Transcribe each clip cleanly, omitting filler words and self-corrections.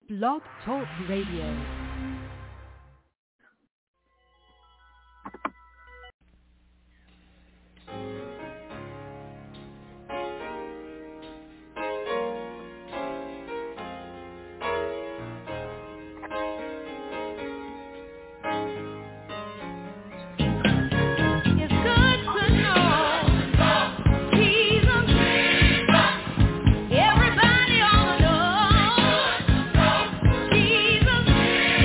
Blog Talk Radio. Everybody ought to know Jesus.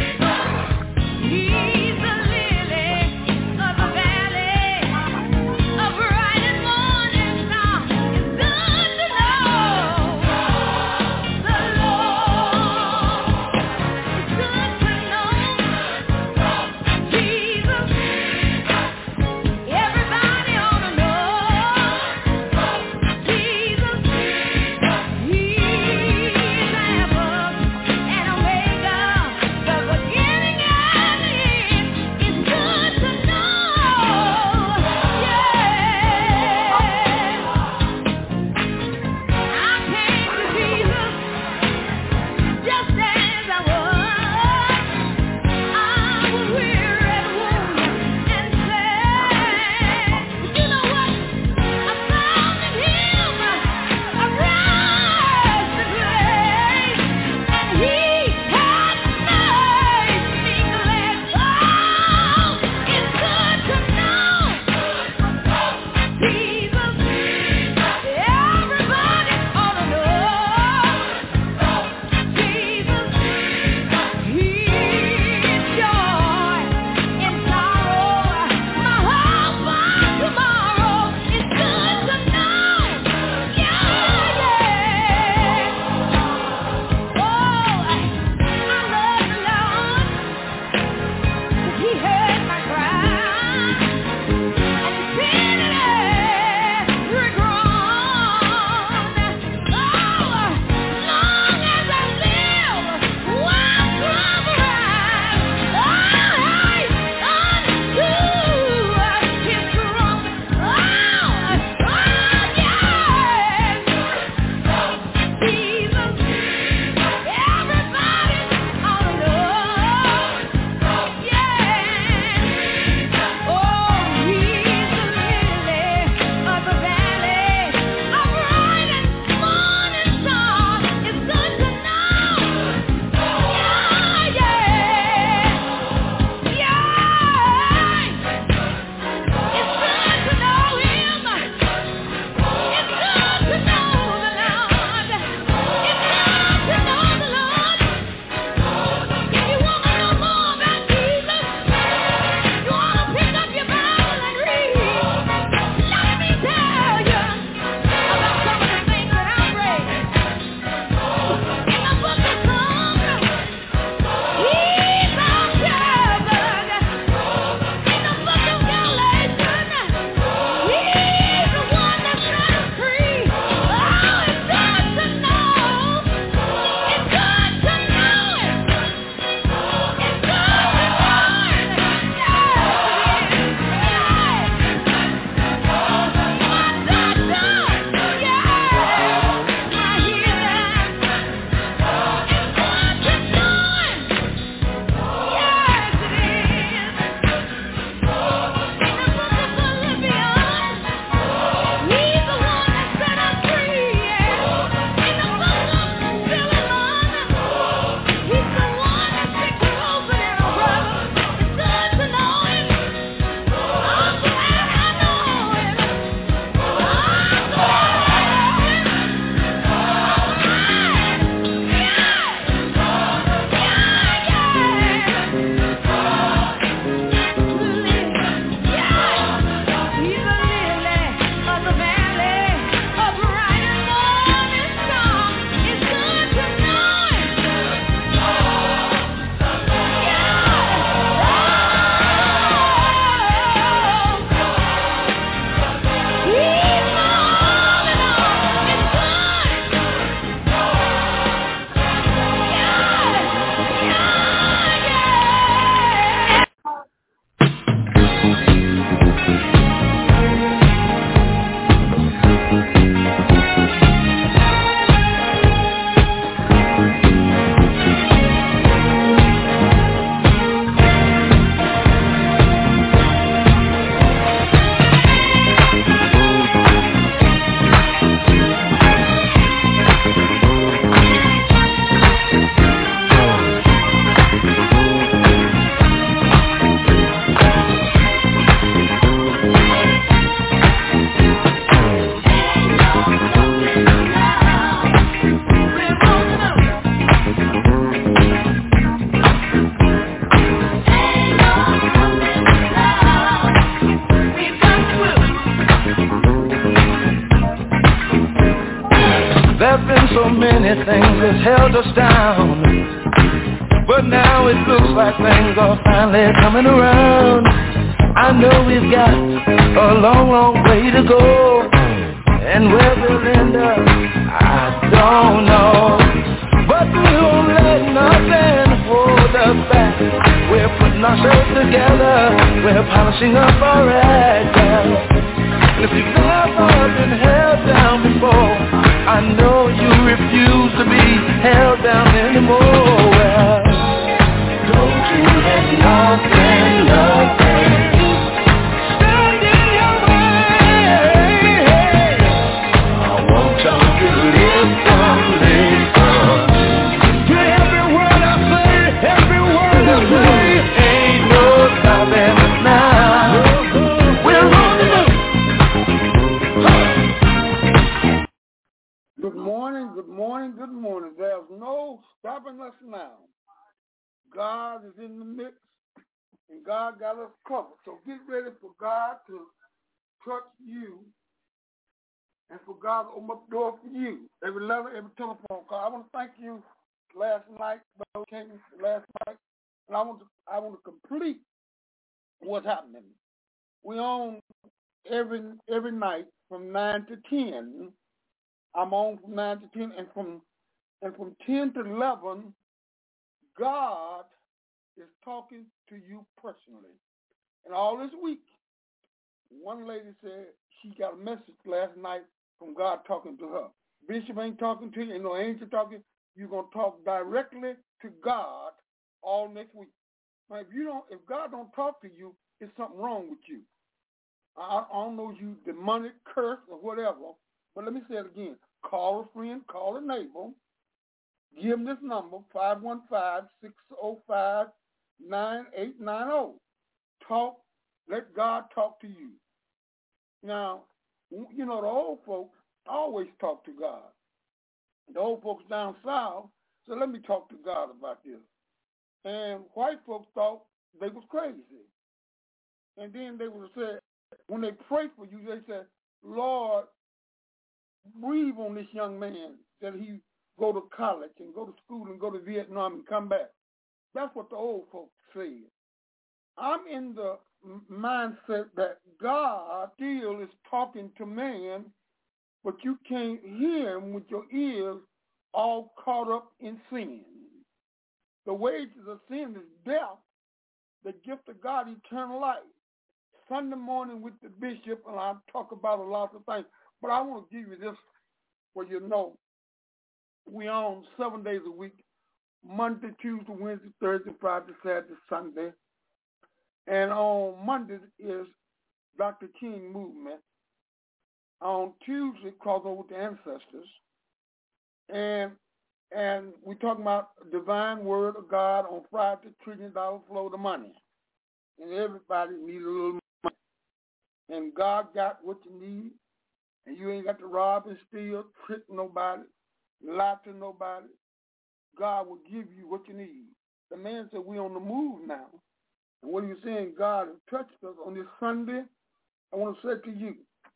many things has held us down, but now it looks like things are finally coming around. I know we've got a long, long way to go, and where we'll end up, I don't know. But we won't let nothing hold us back. We're putting ourselves together, we're polishing up our act. And if you've never been held down before, I know you refuse to be held down anymore. Well, don't you let nothing stand in your way. I want y'all to live someday. To every word I say, ain't no stopping us now. We're on the move. Good morning, good morning, good morning. There's no stopping us now. God is in the mix, and God got us covered. So get ready for God to touch you and for God to open up the door for you. Every letter, every telephone call. I want to thank you last night, Brother King, last night, and I want to complete what's happening. We on every night from 9 to 10. I'm on from 9 to 10, and from 10 to 11, God is talking to you personally. And all this week, one lady said she got a message last night from God talking to her. Bishop ain't talking to you, ain't no angel talking. You're going to talk directly to God all next week. Now, if God don't talk to you, it's something wrong with you. I don't know you demonic curse or whatever, but let me say it again. Call a friend, call a neighbor. Give them this number, 515-605-9890. Talk, let God talk to you. Now, you know, the old folks always talk to God. The old folks down south said, let me talk to God about this. And white folks thought they was crazy. And then they would have said, when they pray for you, they said, Lord, breathe on this young man that he go to college and go to school and go to Vietnam and come back. That's what the old folks said. I'm in the mindset that God still is talking to man, but you can't hear him with your ears all caught up in sin. The wages of sin is death. The gift of God, eternal life. Sunday morning with the bishop, and I'll talk about a lot of things, but I want to give you this where you know we on 7 days a week, Monday, Tuesday, Wednesday, Thursday, Friday, Saturday, Sunday. And on Mondays is Dr. King Movement. On Tuesday, crossover with the ancestors. And we're talking about divine word of God. On Friday, $1 trillion flow to money. And everybody needs a little money. And God got what you need. And you ain't got to rob and steal, trick nobody, lie to nobody. God will give you what you need. The man said, we on the move now. And what are you saying? God has touched us on this Sunday. I want to say to you,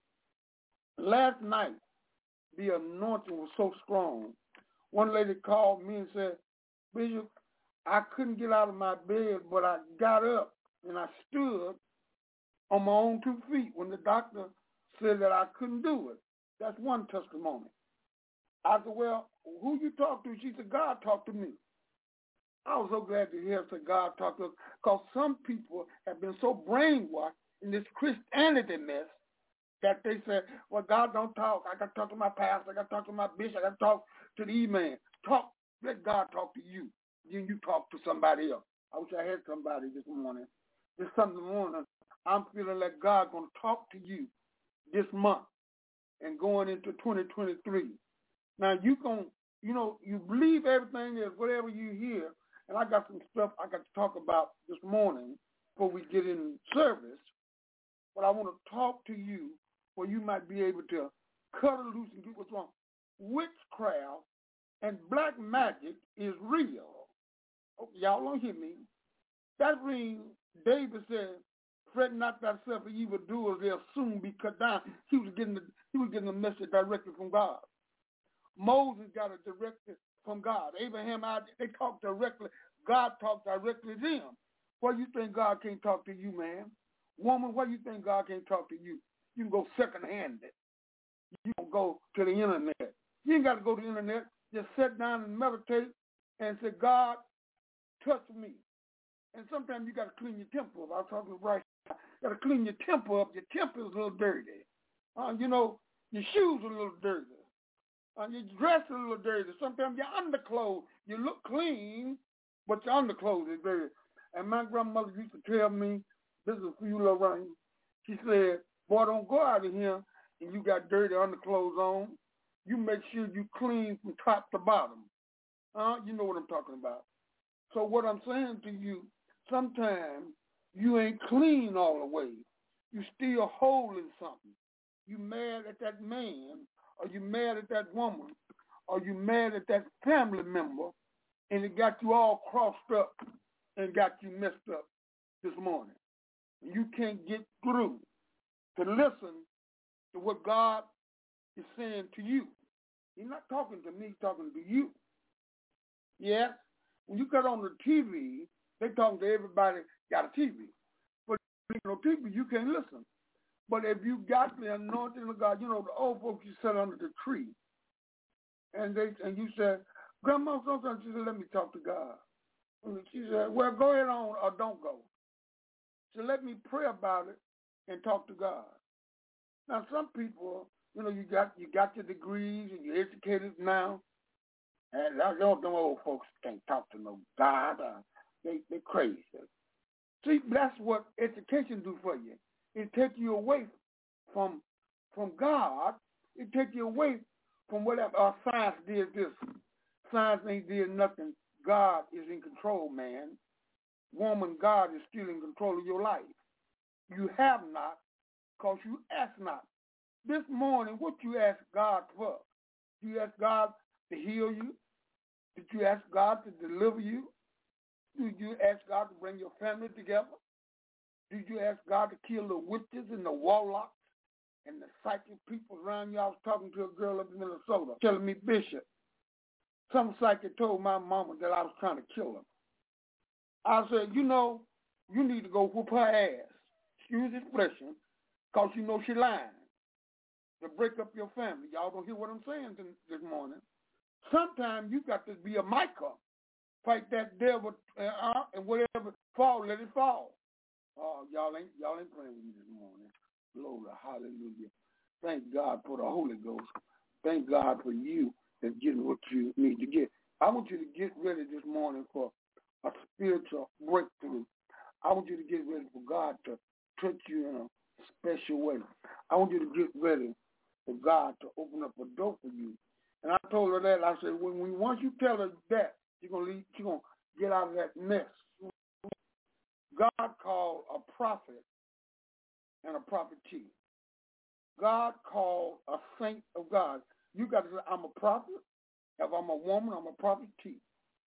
last night, the anointing was so strong. One lady called me and said, Bishop, I couldn't get out of my bed, but I got up and I stood on my own 2 feet when the doctor said that I couldn't do it. That's one testimony. I said, well, who you talk to? She said, God talked to me. I was so glad to hear her say God talked to us, because some people have been so brainwashed in this Christianity mess that they say, well, God don't talk. I got to talk to my pastor. I got to talk to my bishop. I got to talk to the E-man. Talk. Let God talk to you. Then you talk to somebody else. I wish I had somebody this morning. This Sunday morning, I'm feeling like God going to talk to you this month and going into 2023. Now, you believe everything is whatever you hear, and I got some stuff I got to talk about this morning before we get in service, but I want to talk to you where you might be able to cut it loose and get what's wrong. Witchcraft and black magic is real. Oh, y'all don't hear me. That means David said, fret not thyself for evildoers, they'll soon be cut down. He was getting the message directly from God. Moses got a directive from God. Abraham, they talked directly. God talked directly to them. Why you think God can't talk to you, man? Woman, why you think God can't talk to you? You can go second-handed. You can go to the internet. You ain't got to go to the internet. Just sit down and meditate and say, God, touch me. And sometimes you got to clean your temper up. I was talking to Bryce. You got to clean your temper up. Your temper is a little dirty. Your shoes are a little dirty. Your dress is a little dirty. Sometimes your underclothes, you look clean, but your underclothes is dirty. And my grandmother used to tell me, this is for you, Lorraine. She said, boy, don't go out of here and you got dirty underclothes on. You make sure you clean from top to bottom. You know what I'm talking about. So what I'm saying to you, sometimes you ain't clean all the way. You still holding something. You mad at that man, or you mad at that woman, or you mad at that family member, and it got you all crossed up and got you messed up this morning. You can't get through to listen to what God is saying to you. He's not talking to me, he's talking to you. Yes, when you got on the TV, they talking to everybody got a TV. But TV, you can't listen. But if you got the anointing of God, the old folks, you sat under the tree. And you said, Grandma, sometimes she said, let me talk to God. And she said, well, go ahead on or don't go. So let me pray about it and talk to God. Now, some people, you got your degrees and you're educated now. And them old folks can't talk to no God. They crazy. See, that's what education do for you. It takes you away from God. It takes you away from whatever. Science did this. Science ain't did nothing. God is in control, man. Woman, God is still in control of your life. You have not because you ask not. This morning, what you ask God for? Did you ask God to heal you? Did you ask God to deliver you? Did you ask God to bring your family together? Did you ask God to kill the witches and the warlocks and the psychic people around you? I was talking to a girl up in Minnesota telling me, Bishop, some psychic told my mama that I was trying to kill her. I said, you need to go whoop her ass. Excuse the expression, because she lying. To break up your family. Y'all don't hear what I'm saying this morning. Sometimes you got to be a Micah. Fight that devil and whatever fall, let it fall. Oh, y'all ain't praying with me this morning. Glory, hallelujah. Thank God for the Holy Ghost. Thank God for you that's getting what you need to get. I want you to get ready this morning for a spiritual breakthrough. I want you to get ready for God to touch you in a special way. I want you to get ready for God to open up a door for you. And I told her that. I said, once you tell her that, she's gonna get out of that mess. God called a prophet and a prophetess. God called a saint of God. You got to say, I'm a prophet. If I'm a woman, I'm a prophetess.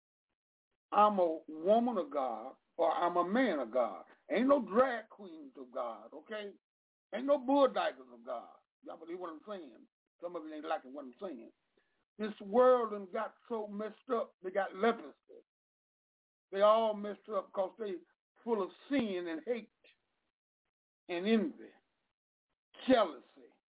I'm a woman of God or I'm a man of God. Ain't no drag queens of God, okay? Ain't no bulldaggers of God. Y'all believe what I'm saying? Some of you ain't liking what I'm saying. This world done got so messed up, they got leprosy. They all messed up because they full of sin and hate and envy, jealousy.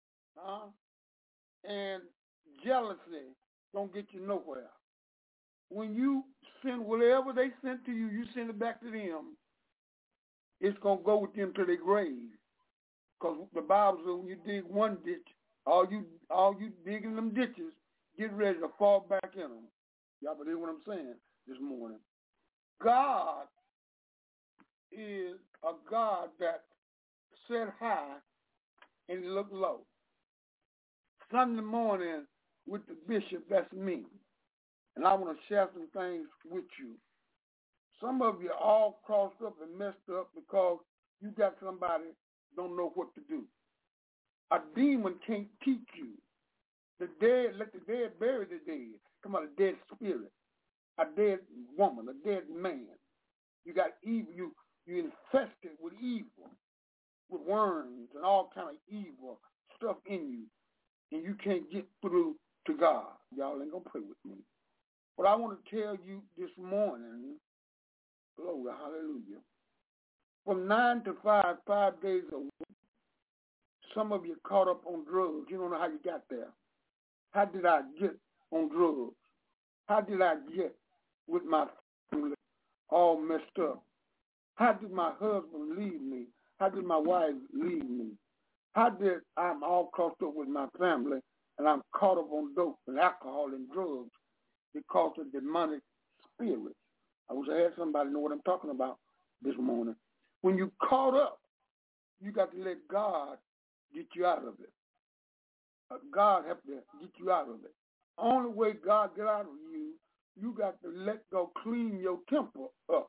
And jealousy don't get you nowhere. When you send whatever they sent to you, you send it back to them, it's going to go with them to their grave. Because the Bible says when you dig one ditch, all you digging them ditches, get ready to fall back in them. Y'all believe what I'm saying this morning? God is a God that set high and look low. Sunday morning with the bishop, that's me. And I want to share some things with you. Some of you are all crossed up and messed up because you got somebody don't know what to do. A demon can't teach you. The dead, let the dead bury the dead. Come on, a dead spirit, a dead woman, a dead man. You got evil. You infested with evil, with worms and all kind of evil stuff in you, and you can't get through to God. Y'all ain't going to pray with me. But I want to tell you this morning, glory, hallelujah, from 9 to 5 days a week, some of you caught up on drugs. You don't know how you got there. How did I get on drugs? How did I get with my family all messed up? How did my husband leave me? How did my wife leave me? How did I'm all crossed up with my family and I'm caught up on dope and alcohol and drugs because of demonic spirits? I wish I had somebody know what I'm talking about this morning. When you caught up, you got to let God get you out of it. God have to get you out of it. Only way God get out of you, you got to let go, clean your temper up.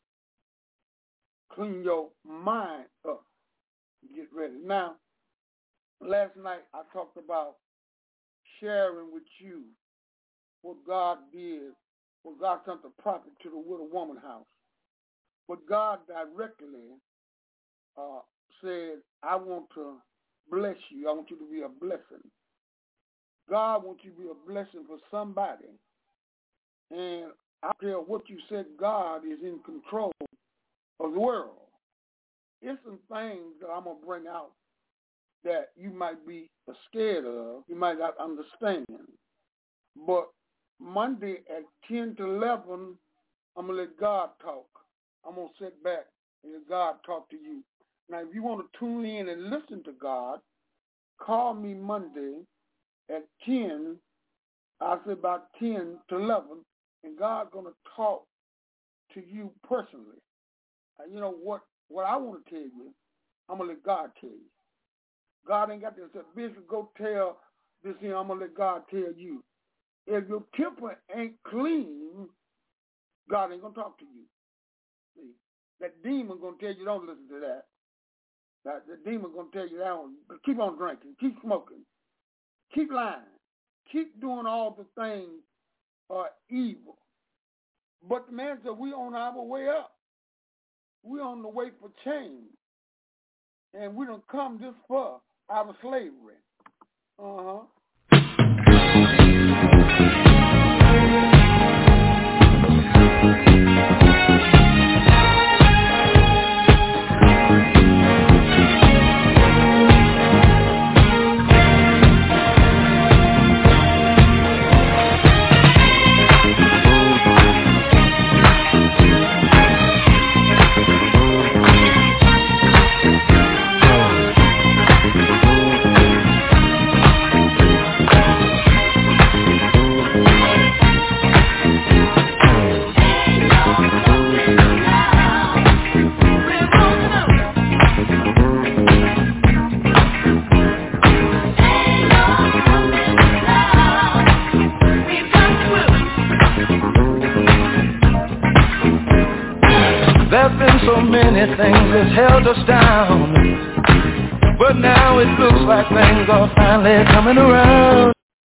Clean your mind up. Get ready. Now, last night I talked about sharing with you what God did, what God sent the prophet to the widow woman house. But God directly said, I want to bless you. I want you to be a blessing. God wants you to be a blessing for somebody. And I don't care what you said, God is in control of the world. It's some things that I'm going to bring out that you might be scared of, you might not understand. But Monday at 10 to 11, I'm going to let God talk. I'm going to sit back and let God talk to you. Now, if you want to tune in and listen to God, call me Monday at 10, I'll say about 10 to 11, and God's going to talk to you personally. You know what I want to tell you, I'm going to let God tell you. God ain't got to say, Bishop, go tell this here, I'm going to let God tell you. If your temper ain't clean, God ain't going to talk to you. See, that demon going to tell you, don't listen to that. The demon going to tell you, keep on drinking, keep smoking, keep lying, keep doing all the things evil. But the man said, we on our way up. We on the way for change. And we don't come this far out of slavery. There've been so many things that held us down, but now it looks like things are finally coming around.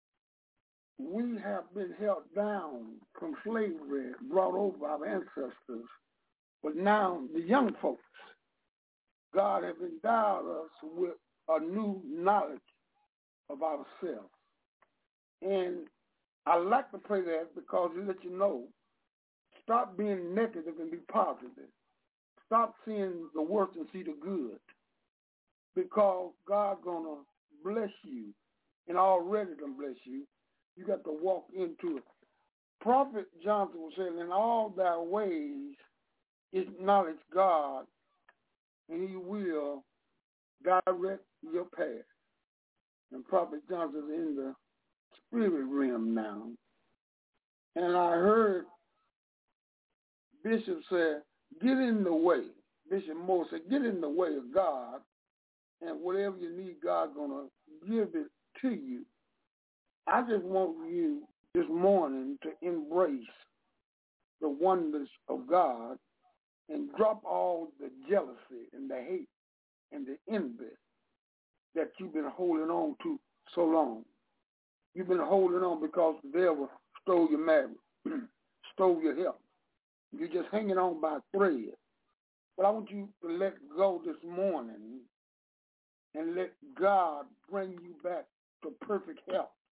We have been held down from slavery, brought over our ancestors, but now the young folks, God has endowed us with a new knowledge of ourselves. And I like to pray that because it lets you know, stop being negative and be positive. Stop seeing the worst and see the good. Because God's going to bless you and already done bless you. You got to walk into it. Prophet Johnson was saying, in all thy ways acknowledge God, and he will direct your path. And Prophet Johnson's in the spirit realm now. And I heard Bishop said, get in the way. Bishop Moore said, get in the way of God, and whatever you need, God's going to give it to you. I just want you this morning to embrace the wonders of God and drop all the jealousy and the hate and the envy that you've been holding on to so long. You've been holding on because the devil stole your marriage, stole your health. You're just hanging on by a thread. But I want you to let go this morning and let God bring you back to perfect health.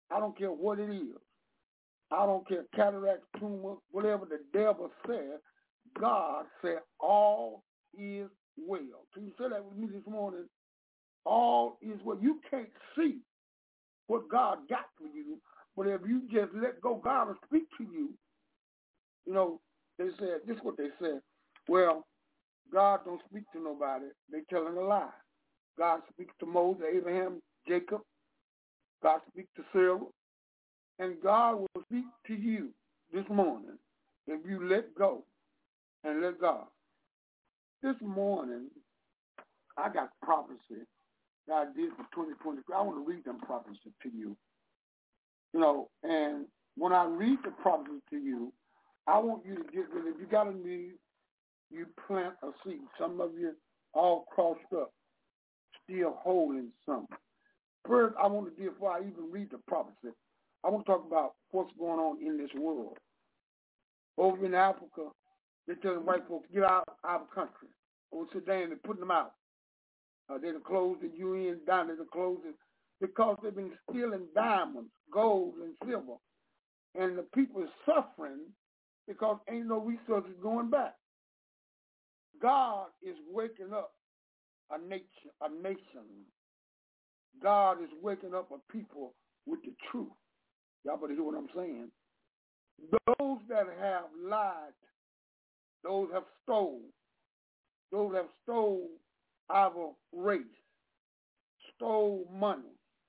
I don't care what it is. I don't care, cataract, tumor, whatever the devil said, God said all is well. Can you say that with me this morning? All is well. You can't see what God got for you, but if you just let go, God will speak to you. You know, they said, this is what they said. Well, God don't speak to nobody. They telling a lie. God speaks to Moses, Abraham, Jacob. God speaks to Sarah. And God will speak to you this morning if you let go and let God. This morning, I got prophecy that I did for 2023. I want to read them prophecies to you. You know, and when I read the prophecy to you, I want you to get rid of, if you got a need, you plant a seed. Some of you all crossed up, still holding something. First, I want to do, before I even read the prophecy, I want to talk about what's going on in this world. Over in Africa, they're telling white folks, get out of our country. Over Sudan, they're putting them out. They're closed the UN down, they're closed it because they've been stealing diamonds, gold, and silver. And the people are suffering because ain't no resources going back. God is waking up a nation. God is waking up a people with the truth. Y'all better hear what I'm saying. Those that have lied, those have stole our race, stole money,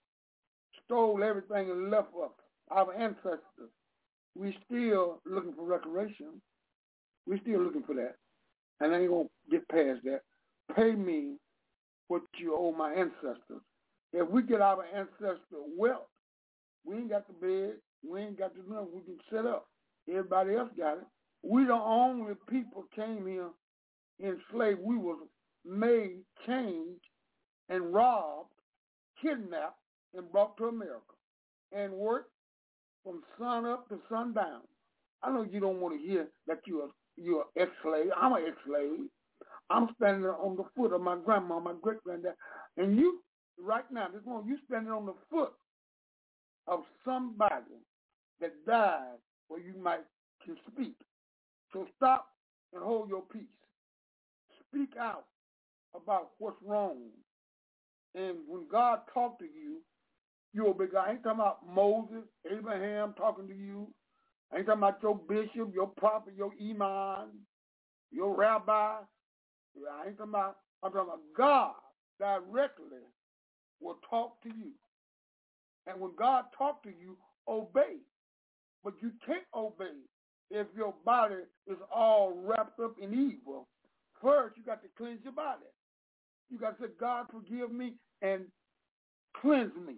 stole everything and left us, our ancestors. We still looking for reparation. We still looking for that. And I ain't going to get past that. Pay me what you owe my ancestors. If we get our ancestor wealth, we ain't got to beg. We ain't got to do nothing. We can set up. Everybody else got it. We the only people came here enslaved. We was made, changed, and robbed, kidnapped, and brought to America and worked from sun up to sundown. I know you don't want to hear that you're an ex-slave. I'm an ex-slave. I'm standing on the foot of my grandma, my great-granddad. And you, right now, this morning, you standing on the foot of somebody that died where you might can speak. So stop and hold your peace. Speak out about what's wrong. And when God talks to you, you'll be God. I ain't talking about Moses, Abraham talking to you. I ain't talking about your bishop, your prophet, your imam, your rabbi. I ain't talking about, I'm talking about God directly will talk to you. And when God talks to you, obey. But you can't obey if your body is all wrapped up in evil. First, you got to cleanse your body. You got to say, God, forgive me and cleanse me.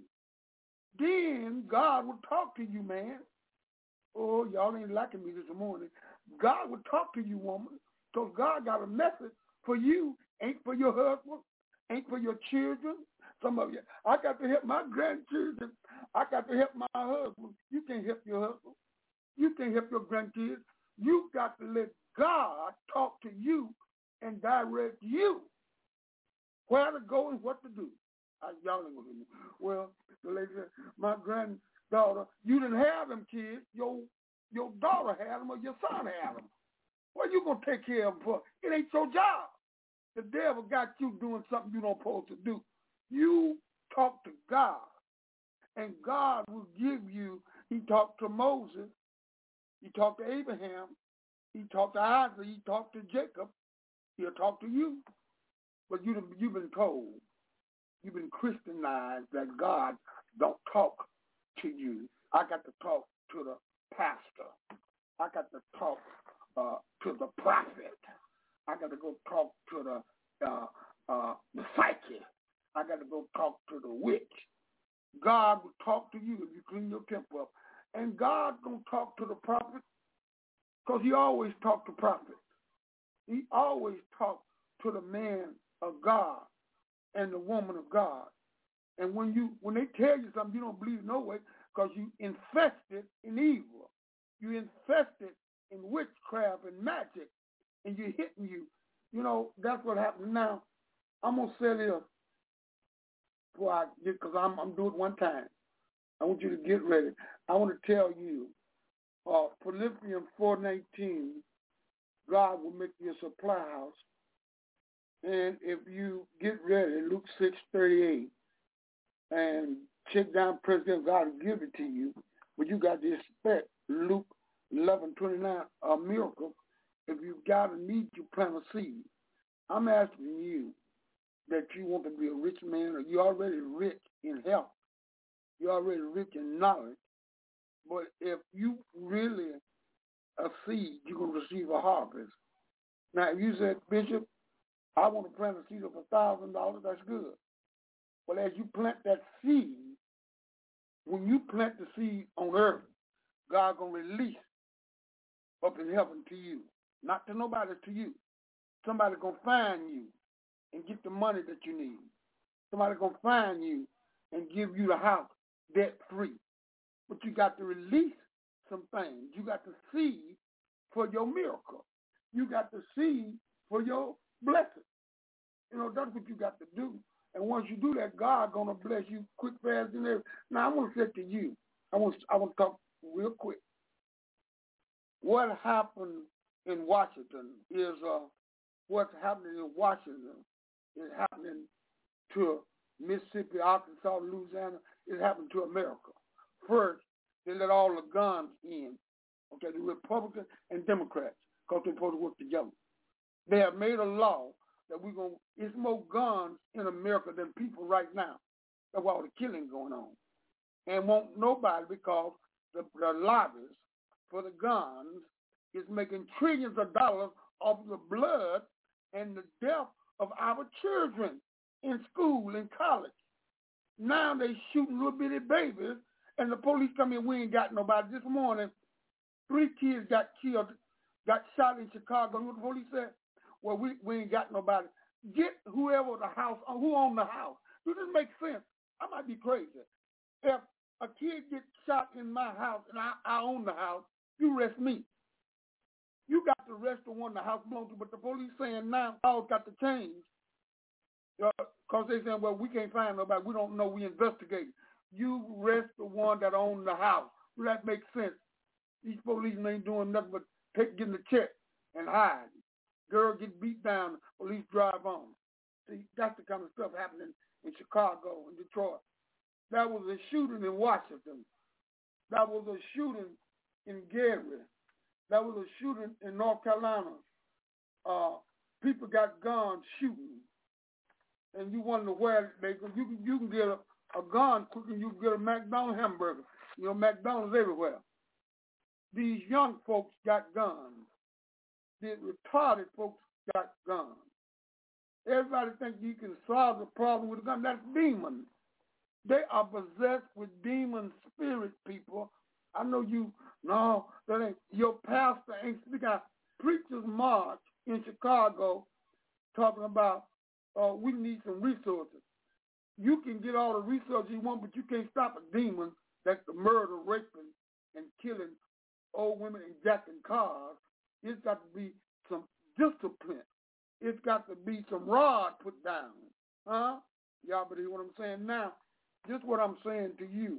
Then God will talk to you, man. Oh, y'all ain't liking me this morning. God will talk to you, woman, because God got a message for you. Ain't for your husband, ain't for your children. Some of you, I got to help my grandchildren. I got to help my husband. You can't help your husband. You can't help your grandkids. You got to let God talk to you and direct you where to go and what to do. Y'all ain't gonna hear me. Well, the lady said, my granddaughter, you didn't have them kids. Your daughter had them or your son had them. What you gonna take care of them for? It ain't your job. The devil got you doing something you don't supposed to do. You talk to God, and God will give you. He talked to Moses. He talked to Abraham. He talked to Isaac. He talked to Jacob. He'll talk to you. But you've been told, you've been Christianized that God don't talk to you. I got to talk to the pastor. I got to talk to the prophet. I got to go talk to the psychic. I got to go talk to the witch. God will talk to you if you clean your temple up. And God going to talk to the prophet because he always talked to prophets. He always talked to the man of God and the woman of God. And when they tell you something, you don't believe no way because you infested in evil. You infested in witchcraft and magic, and you're hitting you. You know, that's what happened. Now, I'm going to say this before I get, because I'm doing it one time. I want you to get ready. I want to tell you, Philippians 4:19, God will make you a supply house. And if you get ready, Luke 6:38, and check down President, God will give it to you. But you got to expect Luke 11:29, a miracle. If you got a need, you plant a seed. I'm asking you that you want to be a rich man, or you're already rich in health. You're already rich in knowledge. But if you really a seed, you're going to receive a harvest. Now, if you said, Bishop, I want to plant a seed of $1,000, that's good. Well, as you plant that seed, when you plant the seed on earth, God going to release up in heaven to you. Not to nobody, to you. Somebody going to find you and get the money that you need. Somebody going to find you and give you the house debt-free. But you got to release some things. You got to seed for your miracle. You got to seed for your blessing. You know, that's what you got to do. And once you do that, God going to bless you quick, fast, and everything. Now, I'm going to say to you, I want to talk real quick. What happened in Washington is what's happening in Washington is happening to Mississippi, Arkansas, Louisiana. It's happening to America. First, they let all the guns in, okay, the Republicans and Democrats, because they're supposed to work together. They have made a law that it's more guns in America than people right now. That's why all the killing going on. And won't nobody, because the lobbyists for the guns is making trillions of dollars off the blood and the death of our children in school and college. Now they shooting little bitty babies, and the police come in, we ain't got nobody. This morning, 3 kids got killed, got shot in Chicago. You know what the police said? Well, we ain't got nobody. Get whoever the house, who owned the house. Does this make sense? I might be crazy. If a kid gets shot in my house and I own the house, you arrest me. You got to arrest the one the house belongs to, but the police saying now all got to change. Because they saying, well, we can't find nobody. We don't know. We investigate. You arrest the one that owns the house. Well, that makes sense. These police ain't doing nothing but getting the check and hide. Girl get beat down, police drive on. See, that's the kind of stuff happening in Chicago and Detroit. That was a shooting in Washington. That was a shooting in Gary. That was a shooting in North Carolina. People got guns shooting. And you wonder where they go. You can get a gun quick and you can get a McDonald's hamburger. You know, McDonald's everywhere. These young folks got guns. The retarded folks got guns. Everybody thinks you can solve the problem with a gun. That's demons. They are possessed with demon spirit, people. I know no, that ain't. Your pastor ain't speaking out. Preachers march in Chicago talking about we need some resources. You can get all the resources you want, but you can't stop a demon that's the murder, raping, and killing old women and jacking cars. It's got to be some discipline. It's got to be some rod put down. Huh? Y'all believe what I'm saying now? Just what I'm saying to you.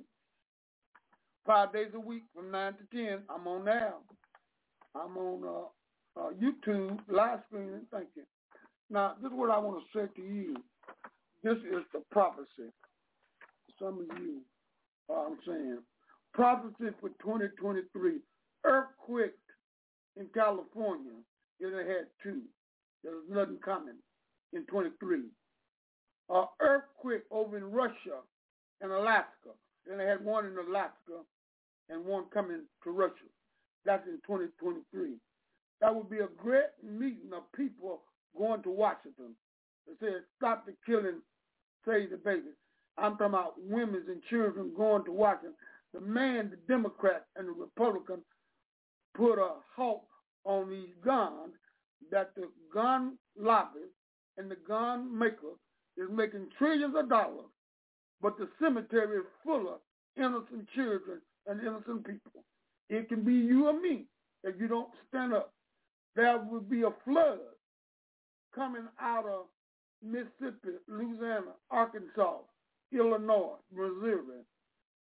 5 days a week from 9 to 10, I'm on now. I'm on YouTube, live streaming. Thank you. Now, this is what I want to say to you. This is the prophecy. Some of you, I'm saying, prophecy for 2023. Earthquake in California. They had 2. There was nothing coming in 23. Earthquake over in Russia and Alaska. Then they had 1 in Alaska and 1 coming to Russia. That's in 2023. That would be a great meeting of people going to Washington. They said, stop the killing, save the babies. I'm talking about women and children going to Washington. The Democrat and the Republican put a halt on these guns that the gun lobby and the gun maker is making trillions of dollars, but the cemetery is full of innocent children and innocent people. It can be you or me if you don't stand up. There will be a flood coming out of Mississippi, Louisiana, Arkansas, Illinois, Missouri.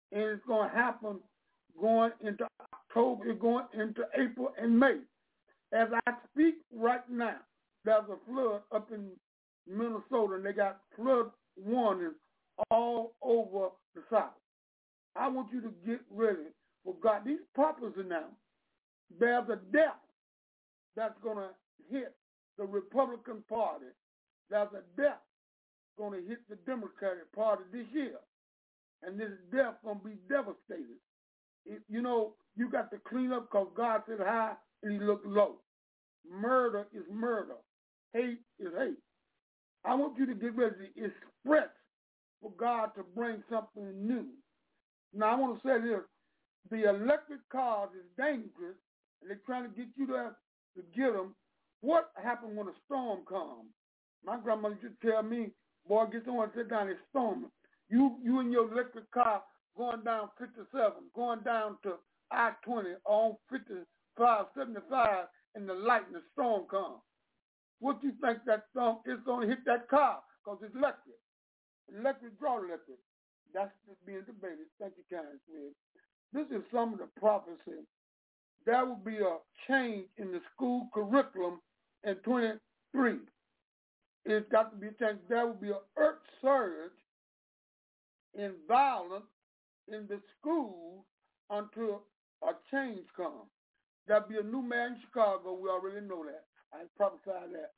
and it's going to happen going into October, it's going into April and May. As I speak right now, there's a flood up in Minnesota, and they got flood warnings all over the South. I want you to get ready for God. These populace now, there's a death that's going to hit the Republican Party. There's a death going to hit the Democratic Party this year. And this death going to be devastating. You got to clean up because God said high and he looked low. Murder is murder. Hate is hate. I want you to get ready to express for God to bring something new. Now, I want to say this. The electric cars is dangerous, and they're trying to get you there to get them. What happened when a storm comes? My grandmother used to tell me, boy, get someone to sit down and storm. You in your electric car going down 57, going down to I-20 on 55, 75, and the light and the storm comes. What do you think that storm is going to hit that car? Because it's electric. Electric draw electric. That's being debated. Thank you, Karen Smith. This is some of the prophecy. There will be a change in the school curriculum in 23. It's got to be a change. There will be an earth surge in violence in the schools until a change comes. There'll be a new man in Chicago. We already know that. I prophesied that.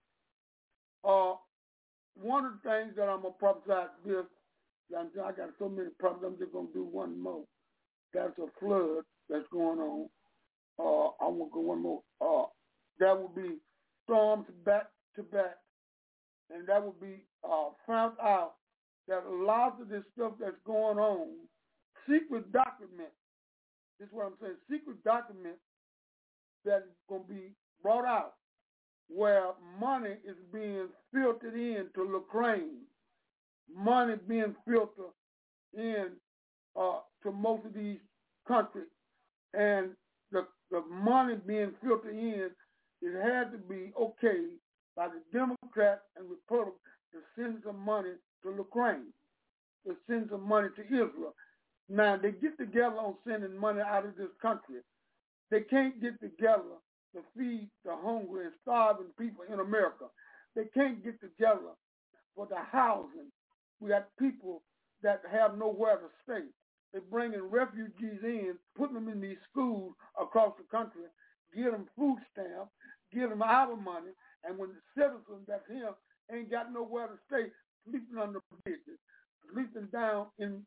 One of the things that I'm going to prophesy this, I got so many prophets, I'm just going to do one more. That's a flood that's going on. I want to go one more. There will be storms back to back, and that will be found out that a lot of this stuff that's going on, secret documents, this is what I'm saying, secret documents that is going to be brought out where money is being filtered into Ukraine, money being filtered in to most of these countries, and the money being filtered in, it had to be okay by the Democrats and Republicans to send some money to Ukraine, to send some money to Israel. Now, they get together on sending money out of this country. They can't get together to feed the hungry and starving people in America. They can't get together for the housing. We got people that have nowhere to stay. They're bringing refugees in, putting them in these schools across the country, give them food stamps, give them our money, and when the citizens that's here ain't got nowhere to stay, sleeping under bridges, sleeping down in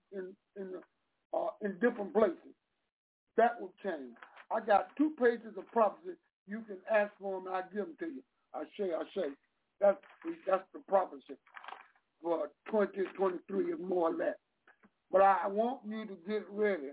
different places. That will change. I got 2 pages of prophecy. You can ask for them, I'll give them to you. I say. That's the prophecy for 2023 is more or less. But I want you to get ready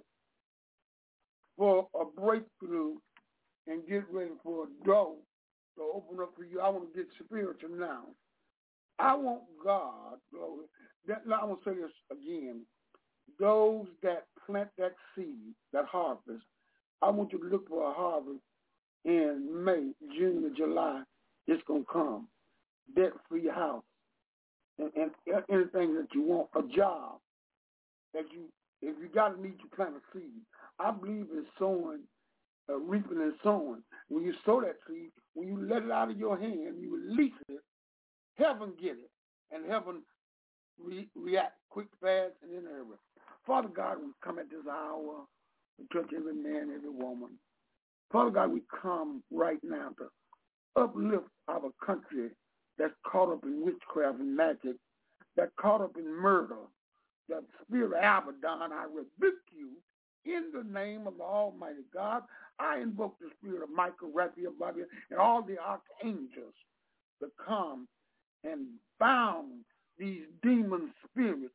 for a breakthrough and get ready for a door to open up for you. I want to get spiritual now. I want God, glory. I want to say this again. Those that plant that seed, that harvest, I want you to look for a harvest in May, June, or July. It's going to come. Debt-free house. And anything that you want, a job. If you got a need, you plant a seed. I believe in sowing, reaping and sowing. When you sow that seed, when you let it out of your hand, you release it, heaven get it, and heaven react quick, fast, and in everywhere. Father God, we come at this hour to touch every man, every woman. Father God, we come right now to uplift our country that's caught up in witchcraft and magic, that's caught up in murder. The spirit of Abaddon, I rebuke you in the name of the Almighty God. I invoke the spirit of Michael, Raphael, Bobby, and all the archangels to come and bound these demon spirits,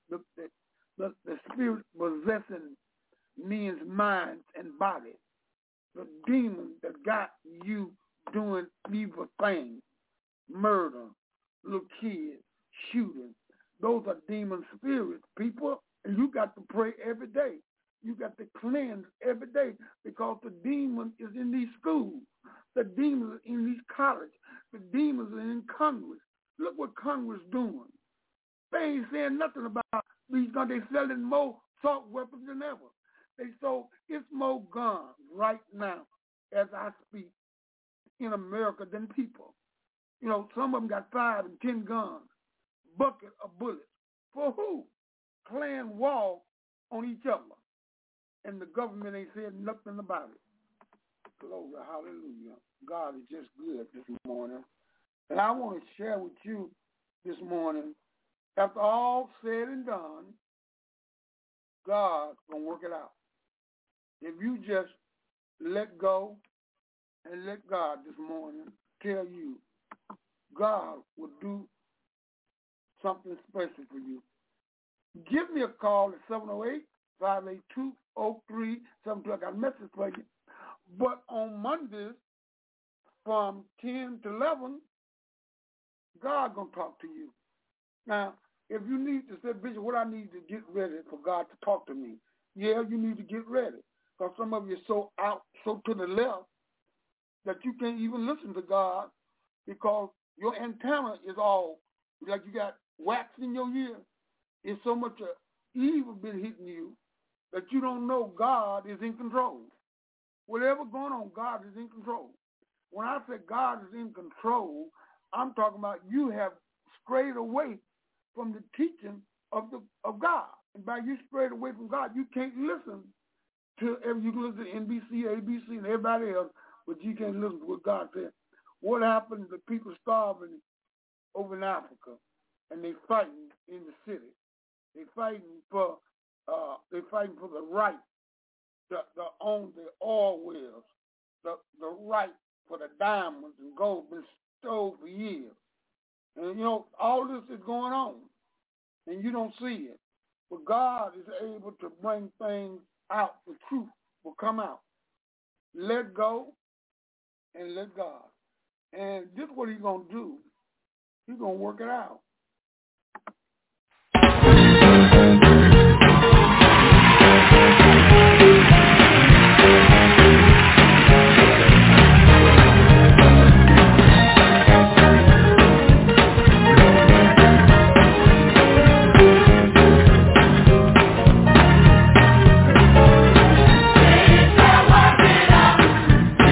the spirit possessing men's minds and bodies, the demons that got you doing evil things, murder, little kids, shooting. Those are demon spirits, people, and you got to pray every day. You got to cleanse every day because the demon is in these schools. The demons are in these colleges. The demons are in Congress. Look what Congress doing. They ain't saying nothing about these guns. They selling more assault weapons than ever. So it's more guns right now as I speak in America than people. You know, some of them got 5 and 10 guns, bucket of bullets. For who? Playing war on each other. And the government ain't said nothing about it. Glory, hallelujah. God is just good this morning. And I want to share with you this morning, after all said and done, God's going to work it out. If you just let go and let God this morning tell you, God will do something special for you. Give me a call at 708-582-0372. I got a message for you. But on Mondays from 10 to 11, God going to talk to you. Now, if you need to say, Bishop, what I need to get ready for God to talk to me, yeah, you need to get ready. Because some of you are so out, so to the left, that you can't even listen to God because your antenna is all, like you got wax in your ear. It's so much evil been hitting you that you don't know God is in control. Whatever going on, God is in control. When I say God is in control, I'm talking about you have strayed away from the teaching of God. And by you strayed away from God, you can't listen to, you can listen to NBC, ABC, and everybody else, but you can't listen to what God said. What happened to people starving over in Africa, and they fighting in the city? They fighting for the right to own the oil wells, the right for the diamonds and gold been stole for years. And you know, all this is going on, and you don't see it. But God is able to bring things out. The truth will come out. Let go and let God. And this is what he's going to do. He's going to work it out.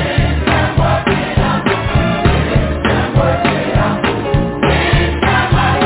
Work it out.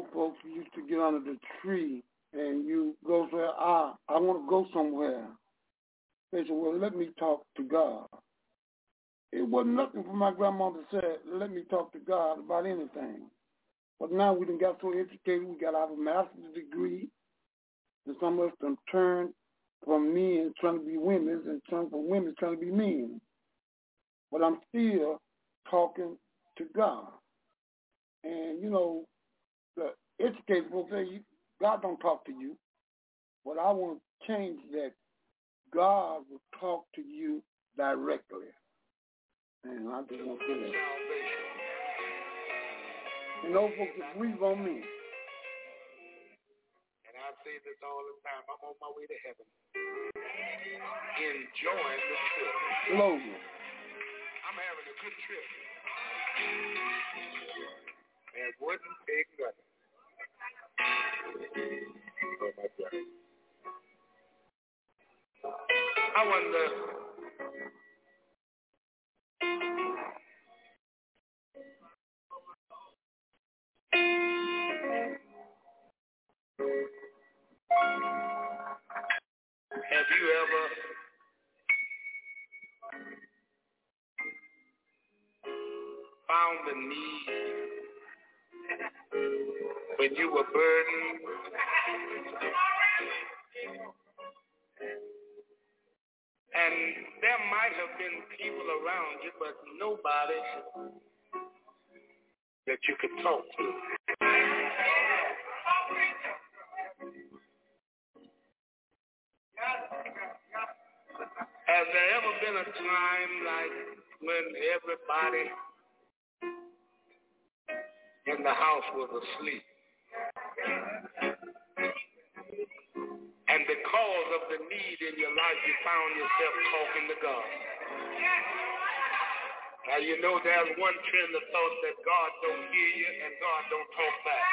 old folks used to get under the tree and you go say, I want to go somewhere. They said, well, let me talk to God. It wasn't nothing for my grandmother to say, let me talk to God about anything. But now we done got so educated, we got our master's degree, and some of us done turned from men trying to be women, and some from women trying to be men. But I'm still talking to God. And, you know, the educated folks say, God don't talk to you. But I want to change that. God will talk to you directly. And I just want to say that. And those folks just breathe on me. And I say this all the time. I'm on my way to heaven. Enjoying the trip. Slowly. I'm having a good trip. And wouldn't take nothing. Oh, my God. I wonder, have you ever found the need when you were burdened? And there might have been people around you, but nobody that you could talk to. Has there ever been a time like when everybody in the house was asleep? And because of the need in your life, you found yourself talking to God. Now, you know there's one trend of thought that God don't hear you and God don't talk back.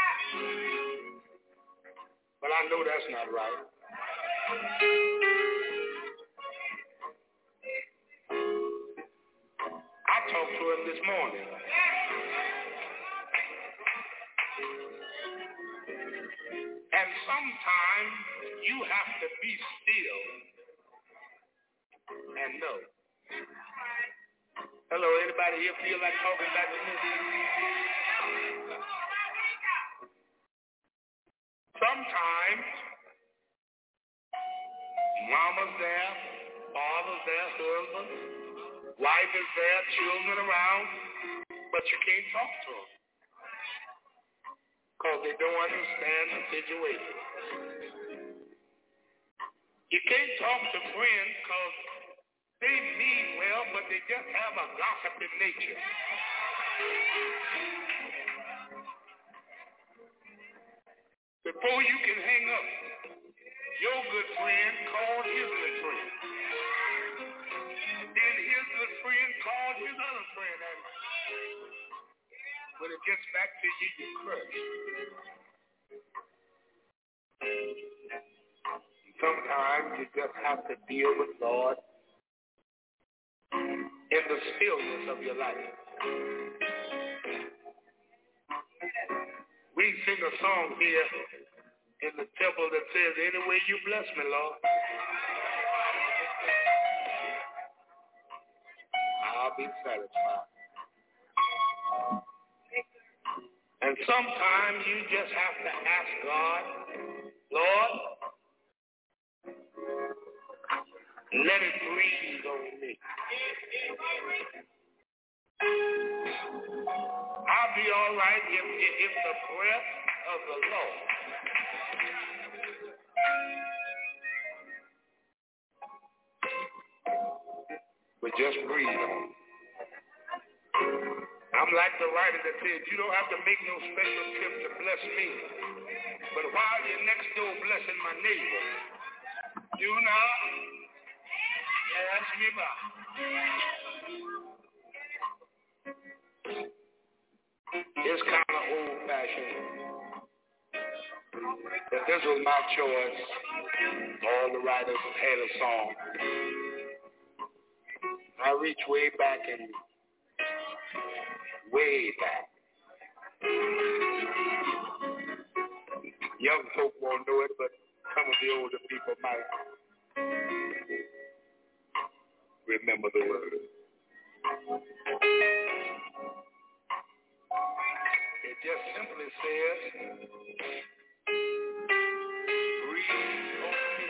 But I know that's not right. I talked to him this morning. And sometimes you have to be still and know. Hello, anybody here feel like talking back to me? Sometimes mama's there, father's there, husband, wife is there, children around, but you can't talk to them because they don't understand the situation. You can't talk to friends because they mean well, but they just have a gossiping nature. Before you can hang up, your good friend called his good friend. Then his good friend called his other friend. And when it gets back to you, you crush. Sometimes you just have to deal with God in the stillness of your life. We sing a song here in the temple that says, any way you bless me, Lord, I'll be satisfied. And sometimes you just have to ask God, Lord, let it breathe on me. I'll be all right if the breath of the Lord would just breathe on me. I'm like the writer that said, you don't have to make no special trip to bless me. But while you're next door blessing my neighbor, do not pass me by. It's kind of old-fashioned. But this was my choice. All the writers had a song. I reach way back and way back. Young folk won't know it, but some of the older people might remember the words. It just simply says, breathe on me.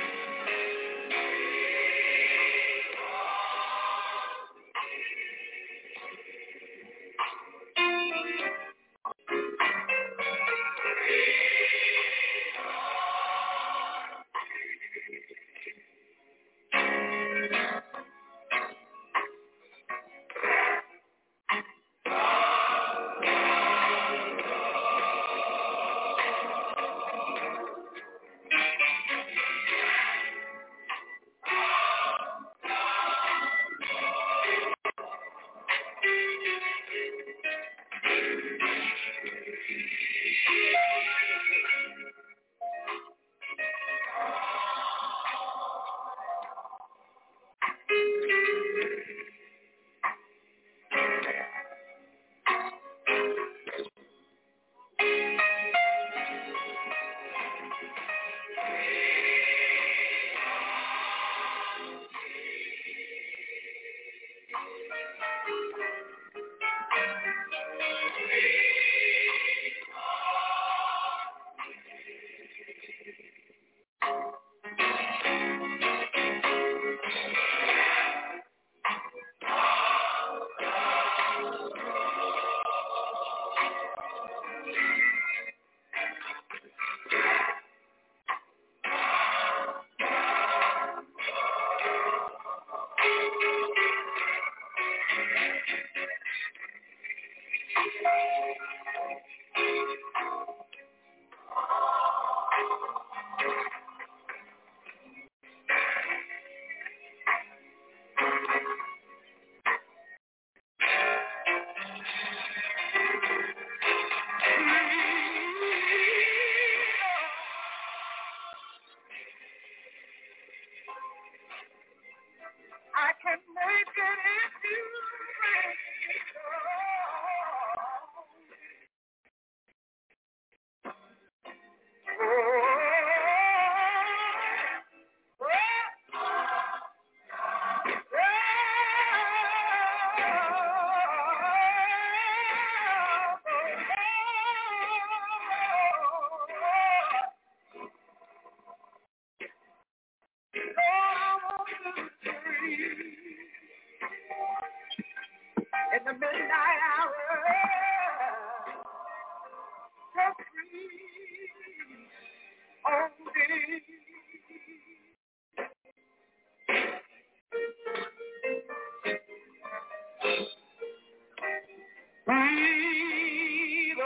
In the midnight hour, just breathe on me. Breathe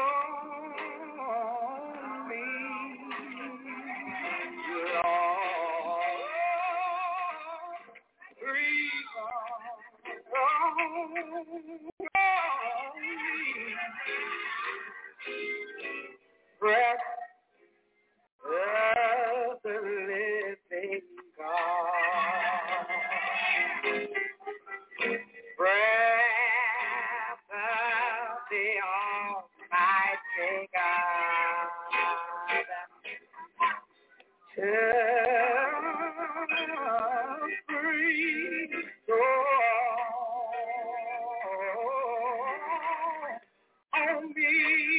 on me, Lord. Breathe on me. Breath of the living God. Breath of the Almighty God. Breathe on me.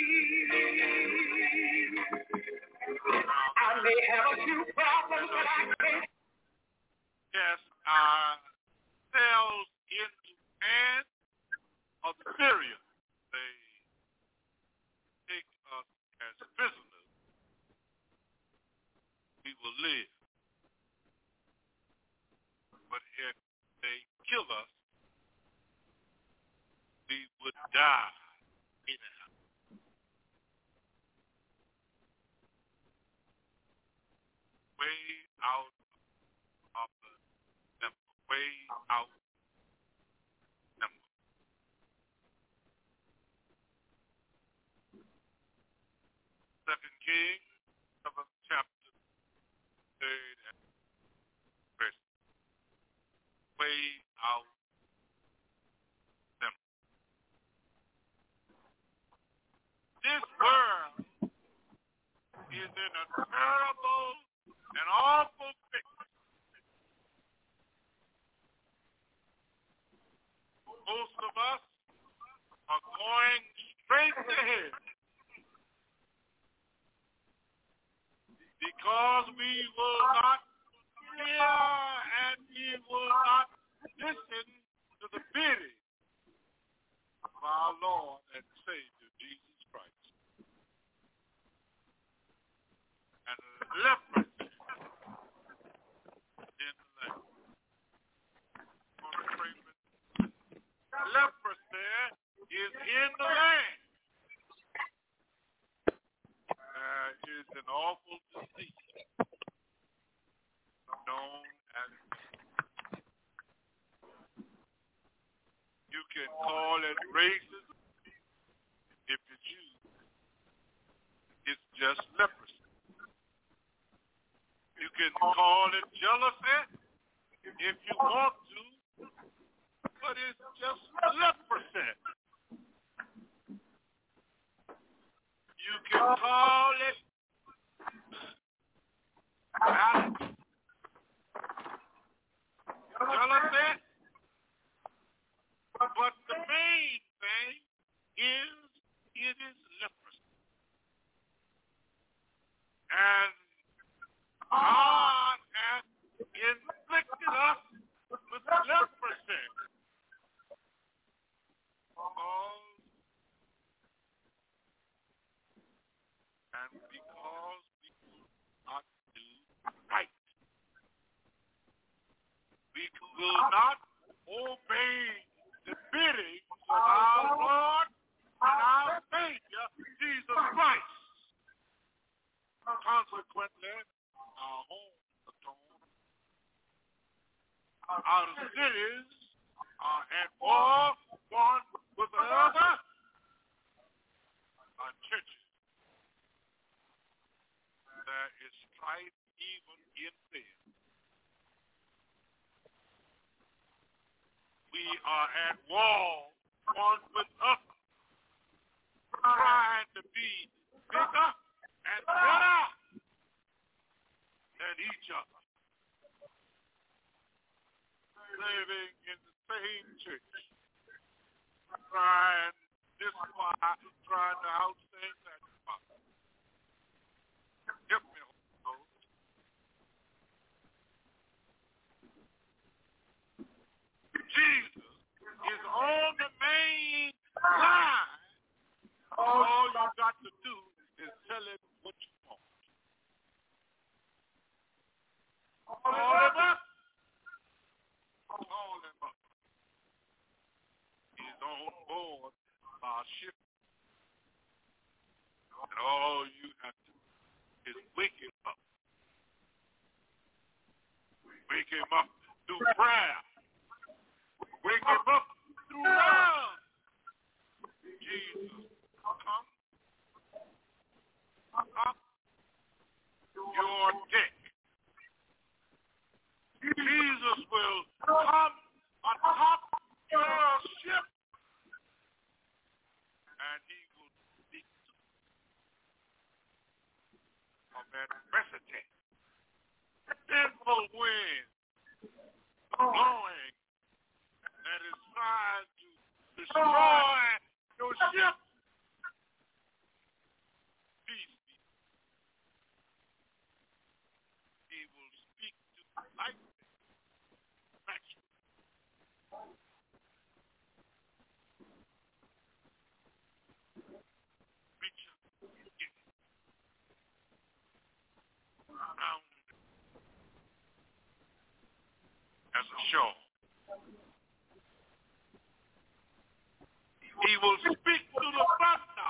I may have a few problems, but I can't. Yes, cells in the hands of Syria. They take us as prisoners. We will live. But if they kill us, we would die anyhow. Way out of the temple. Way out of the temple. Second Kings, 7th chapter, 3rd and verse. Way out of the temple. This world is in a terrible and awful sickness. Most of us are going straight to hell because we will not hear and we will not listen to the bidding of our Lord and Savior Jesus Christ. And leprosy in the land. Leprosy is in the land. Is an awful disease known as, you can call it racism if you choose. It's just leprosy. You can call it jealousy if you want to, but it's just leprosy. You can call it jealousy, but the main thing is it is leprosy. And God has inflicted us with leprosy. And because we do not do right, we will not obey the bidding of our Lord and our Savior, Jesus Christ. Consequently, our homes are torn. Our cities are at war one with another. Our churches, there is strife even in them. We are at war one with another, trying to be bigger and better than each other. Living in the same church, trying to outsing that spot. Help me, Holy Ghost. Jesus is on the main line. All you got to do is tell him what you want. Call him up. Call him up. He's on board our ship. And all you have to do is wake him up. Wake him up through prayer. Wake him up through love. Jesus, come up your deck. Jesus will come on top your ship, and he will speak of adversity, sinful wind blowing that is trying to destroy your ship. Peace be. He will speak to life. As a show. He will speak to the thunder,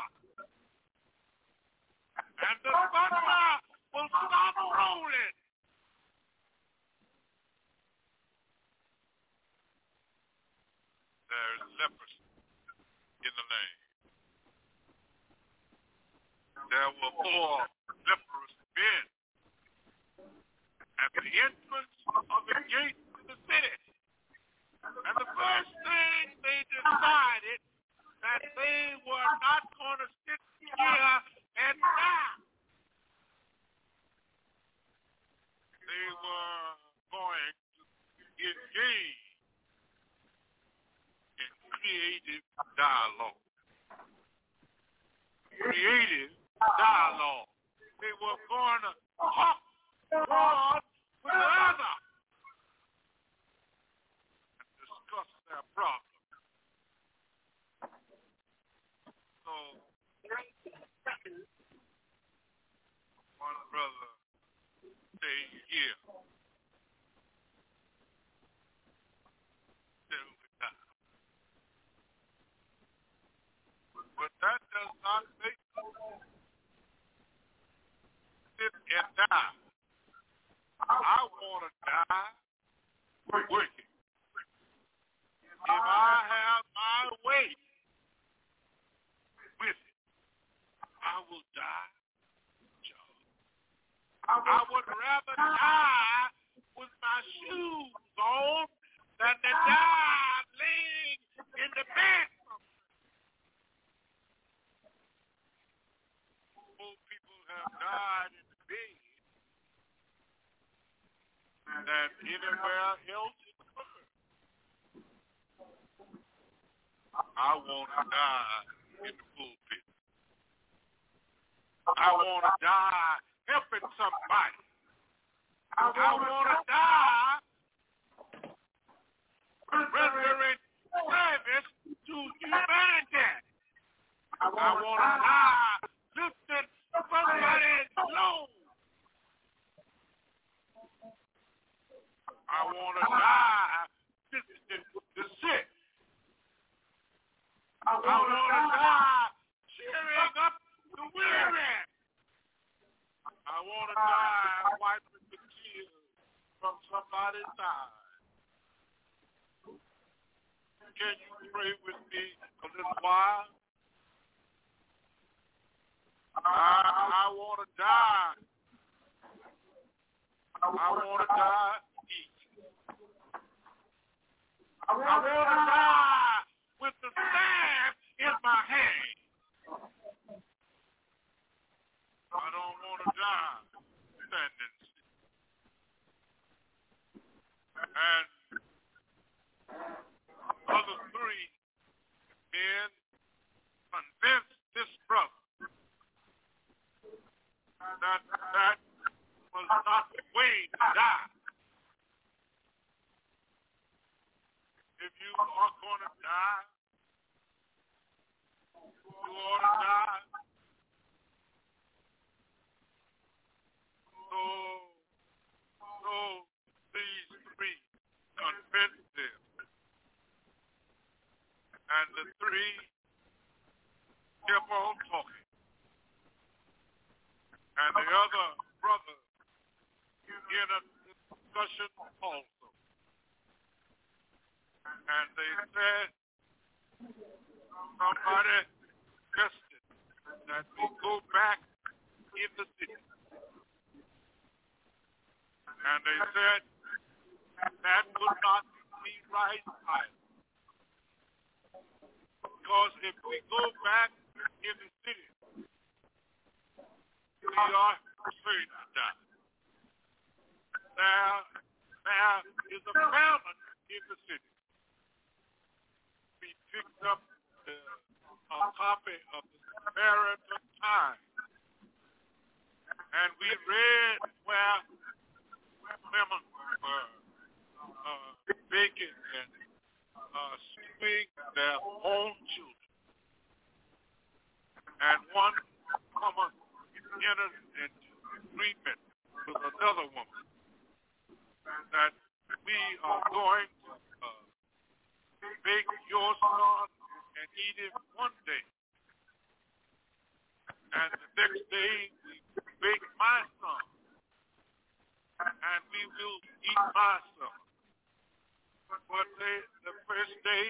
and the thunder will stop rolling. There's leprosy in the land. There were 4 leprous men at the entrance of the gate to the city. And the first thing they decided that they were not going to sit here and die. were going to engage in creative dialogue. Creative dialogue. They were going to talk one with the other and discuss their problems. So, one brother stayed here till we die. But that does not make us sit and die. I want to die working. If I have my way with it, I will die. I would rather die with my shoes on than to die laying in the bed. Most people have died in the bed than anywhere else in the world. I want to die in the pulpit. I want to die helping somebody. I want to die rendering service to humanity. I want to die lifting somebody's load. I want to die visiting the sick. I want to die cheering up the weary. I want to die wiping the tears from somebody's eyes. Can you pray with me a little while? I want to die. I want to die eating. I want to die with the staff in my hand. I don't want to die standing still. And other three men convinced this brother that was not the way to die. If you are going to die, you ought to die. So these three convinced them. And the three kept on talking. And the other brother in a discussion also. And they said, somebody suggested that we go back in the city. And they said that would not be right either. Because if we go back in the city, we are afraid to die. There is a famine in the city. We picked up a copy of the Samaritan Times, and we read where women were baking and stewing their own children. And one woman entered into agreement with another woman that we are going to bake your son and eat him one day. And the next day, we bake my son, and we will eat my son. But the first day,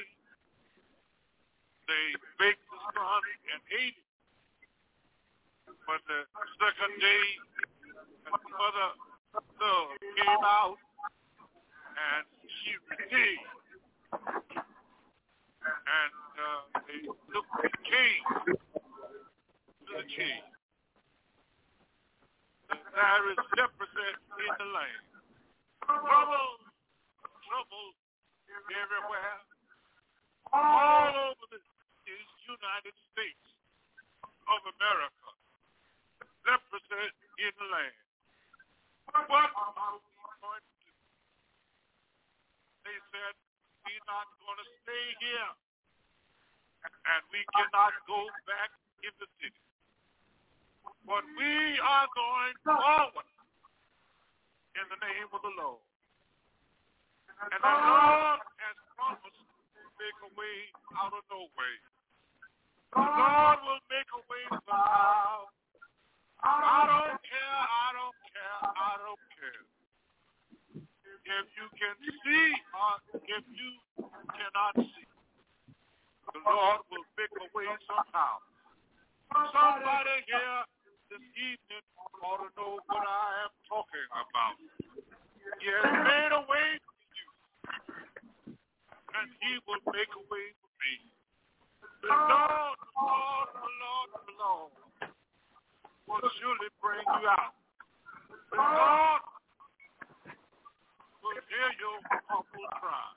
they baked the son and ate it. But the second day, the mother came out, and she received. And they took the king to the king. There is leprosy in the land. trouble everywhere, all over the United States of America. Leprosy in the land. What are we going to do? They said, we're not going to stay here, and we cannot go back in the city. But we are going forward in the name of the Lord. And the Lord has promised to make a way out of no way. The Lord will make a way somehow. I don't care. If you can see or if you cannot see, the Lord will make a way somehow. Somebody here this evening ought to know what I am talking about. He has made a way for you, and he will make a way for me. The Lord will surely bring you out. The Lord will hear your humble cry.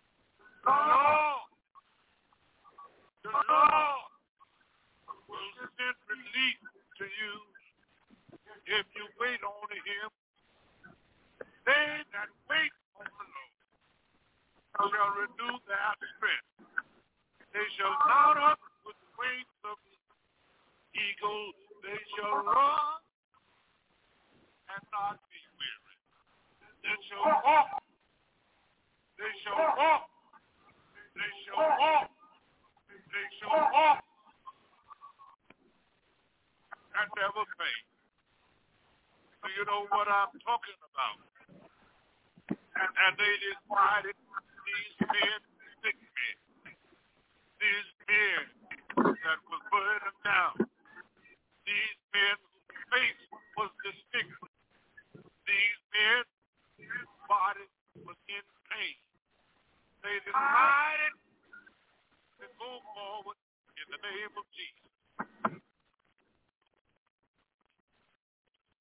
The Lord will send relief to you if you wait on him. They that wait on the Lord shall renew their strength. They shall mount up with wings of eagles. They shall run and not be weary. They shall walk. They shall walk. They shall walk. They shall walk and never faint. Do you know what I'm talking about? And they decided these men, sick men, these men that was burning them down, these men whose face was disfigured, these men whose body was in pain. They decided to go forward in the name of Jesus.